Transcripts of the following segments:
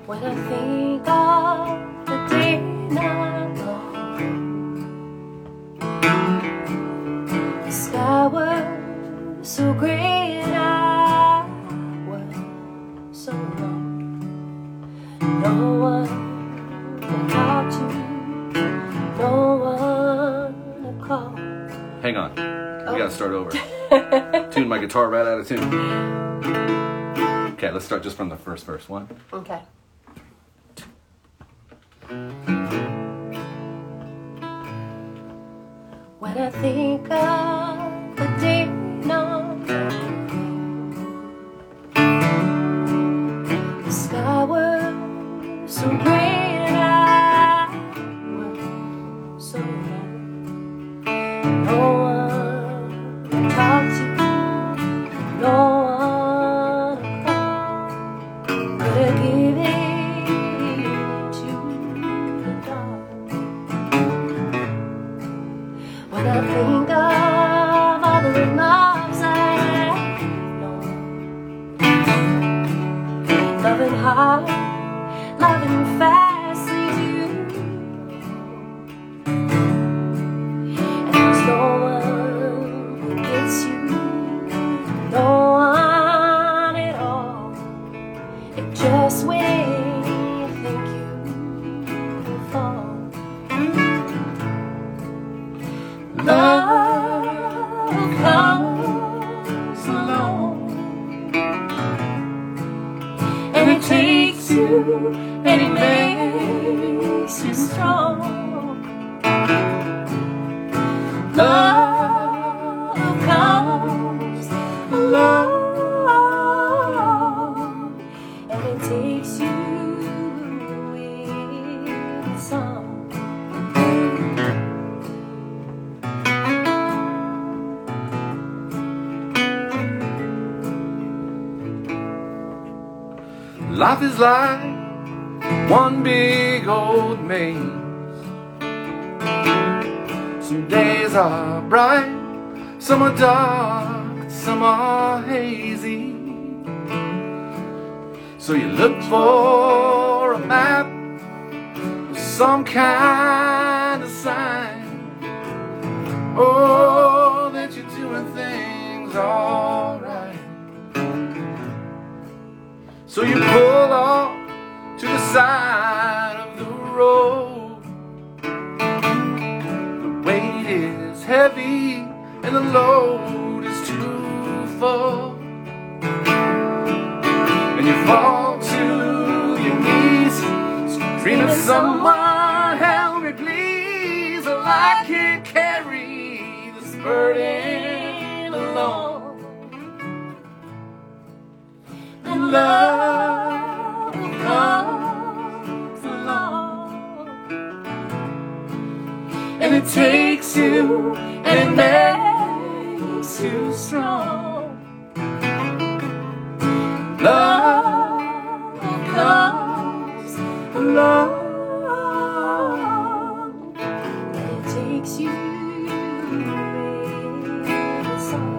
When I think of the day not long, the sky was so gray and I was so alone. No one to talk to, no one to call. Hang on, we gotta start over. Tune my guitar right out of tune. Okay, let's start just from the first verse. One. Okay. When I think of the day not long, the sky was so gray and I was so alone. No one to talk to, no one to call. Could have given to the dark. When I think of all the loves I've known, loving hard, loving fast leaves you alone. And there's no one who gets you, no one at all. And just when you think you will fall, love comes along, and it takes you and it makes you strong. Love comes along, and it takes you with song. Life is like one big old maze. Some days are bright, some are dark, some are hazy. So you look for a map or some kind of sign, oh, that you're doing things all right. So you pull off to the side of the road. The weight is heavy and the load is too full, and you fall to your knees, screaming, "Someone help me please, or I can't carry this burden alone." And love comes along, and it takes you and it makes you strong. Love comes along, and it takes you with a song.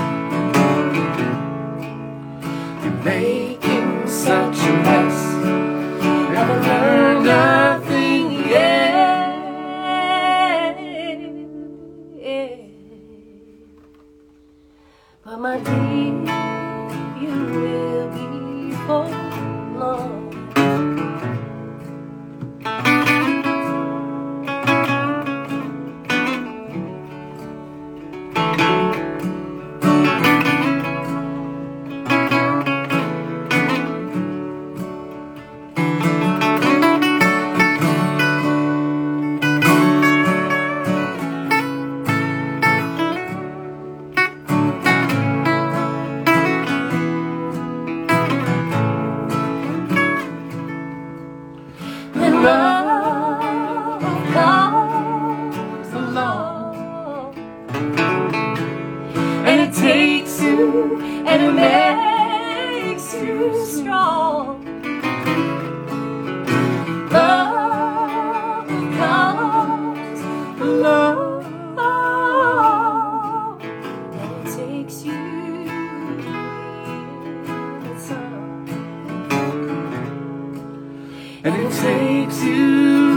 You're making such a mess, never learned nothing yet. But my dear, you will be for long. and it takes you